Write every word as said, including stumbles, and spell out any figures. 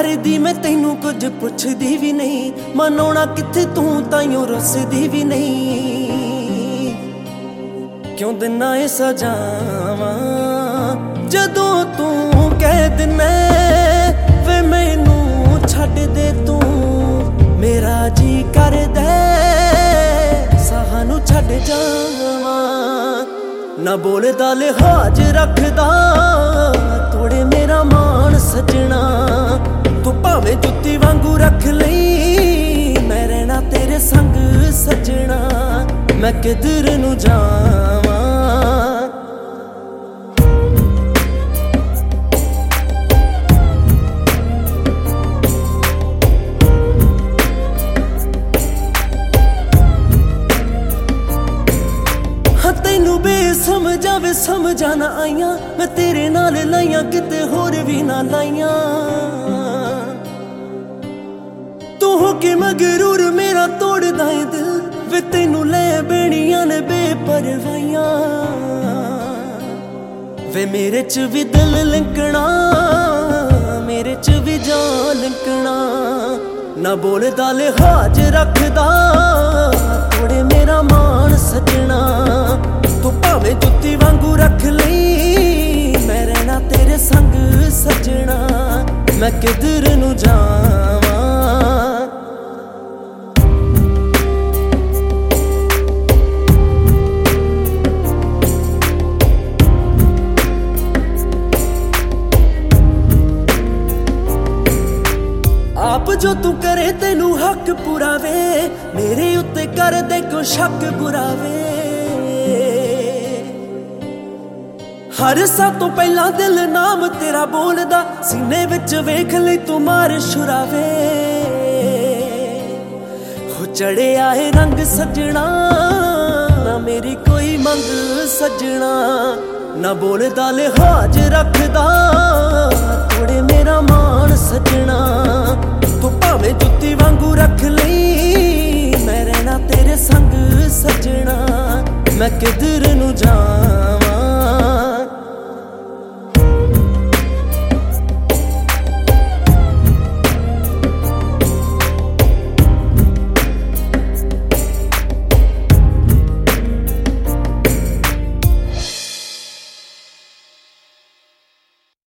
करदी मैं तैनू कुछ पुछदी भी नहीं, मनाउणा कित्थे तू ताइयों रुसदी भी नहीं। क्यों दिना ए सजावां जदों तू कह दिना वे मैनू छड्ड दे तू, मेरा जी करदा साहां नू छड्ड जावां। ना बोलदा लिहाज रखदा तोड़े मेरा मान सजना, तू भावें जुत्ती वांगू रख लई मैं रहना तेरे संग सजना। मैं किधर नू जावां तैनू बेसमझा वे समझा ना आईयां, मैं तेरे नाल लाइयां किते होर भी ना लाइयां। तू हो के मगरूर मेरा तोड़दा है दिल, वे तैनू ले बेड़ियां ने बेपरवाहियां। वे मेरे च भी दिल लिंकना मेरे च भी जान लिंकना। ना बोलदा लिहाज रखदा तोड़े मेरा मान सजना, तू भावें जुत्ती वांगू रख लई मैं रहना तेरे संग सजना। मैं किधर नू जावां आप जो तू करे तेनू हक पुरावे, मेरे उत्ते कर दे को शक बुरावे। हर सा तो पहला दिल नाम तेरा बोलदा, सीने विच वेख ले तू मार शुरावे। हो चढ़े आए रंग सजना ना मेरी कोई मंग सजना। ना बोलदा लिहाज रखदा तोड़े मेरा मान सजना, तू भावें जुत्ती वांगू रख लई मैं रहना तेरे संग सजना। मैं किधर नू जावां